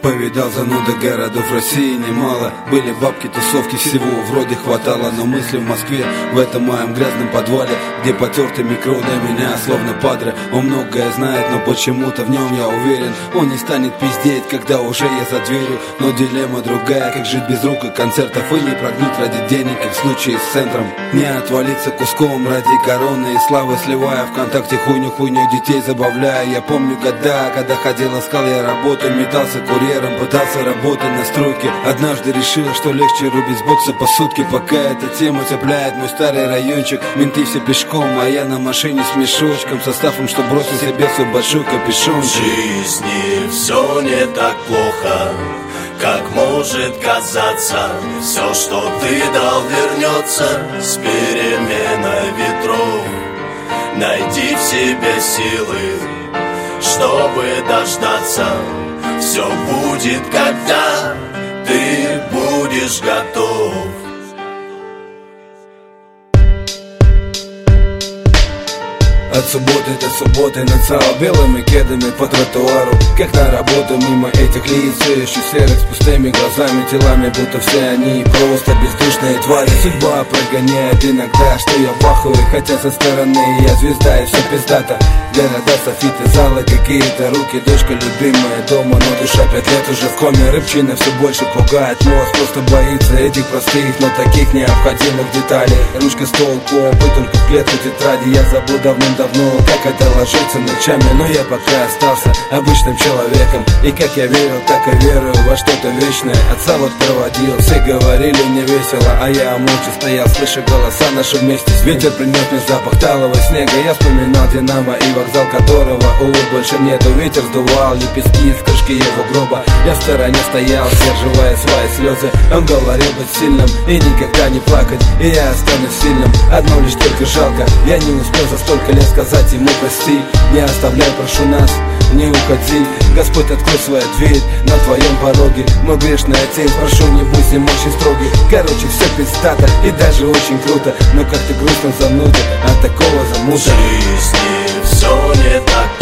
Повидал зануда городов России немало. Были бабки, тусовки, всего вроде хватало. Но мысли в Москве, в этом моем грязном подвале, где потертый микро для меня словно падре. Он многое знает, но почему-то в нем я уверен. Он не станет пиздеть, когда уже я за дверью. Но дилемма другая, как жить без рук и концертов. И не прогнуть ради денег, как в случае с центром. Не отвалиться куском ради короны и славы, сливая ВКонтакте хуйню детей забавляя. Я помню года, когда ходил, искал я работу, метался курьером, пытался работать на стройке. Однажды решил, что легче рубить с бокса по сутки. Пока эта тема цепляет мой старый райончик. Менты все пешком, а я на машине с мешочком, составом, что бросил себе свой большой капюшон. В жизни все не так плохо, как может казаться. Все, что ты дал, вернется с переменой ветров. Найди в себе силы, чтобы дождаться. Все будет, когда ты будешь готов. От субботы до субботы нацал белыми кедами по тротуару, как на работу мимо этих лиц, еще серых с пустыми глазами, телами, будто все они просто бездушные твари. Судьба прогоняет иногда, что я в ахуе, хотя со стороны я звезда и все пиздато. Города, софиты, залы, какие-то руки, дочка любимая дома, но душа 5 лет уже в коме. Рыбчина все больше пугает, мозг просто боится этих простых, но таких необходимых деталей. Ручка, стол, компы, только в клетку тетради. Я забыл давным-давно, как это ложится ночами, но я пока остался обычным человеком. И как я верил, так и верую во что-то вечное. Отца вот проводил, все говорили не весело, а я молча стоял, слыша голоса наши вместе. Ветер принес мне запах талого снега. Я вспоминал Динамо и вокзал, которого, увы, больше нету. Ветер сдувал лепестки из крышки его гроба. Я в стороне стоял, сдерживая свои слезы. Он говорил быть сильным и никогда не плакать, и я останусь сильным. Одно лишь только жалко, я не успел за столько лет сказать ему прости. Не оставляй, прошу нас, не уходи. Господь, открой свою дверь на твоем пороге. Мой грешная тень, прошу, не будь с ним очень строгий. Короче, все пиздато и даже очень круто, но как ты грустно зануда от такого замута. В жизни все не так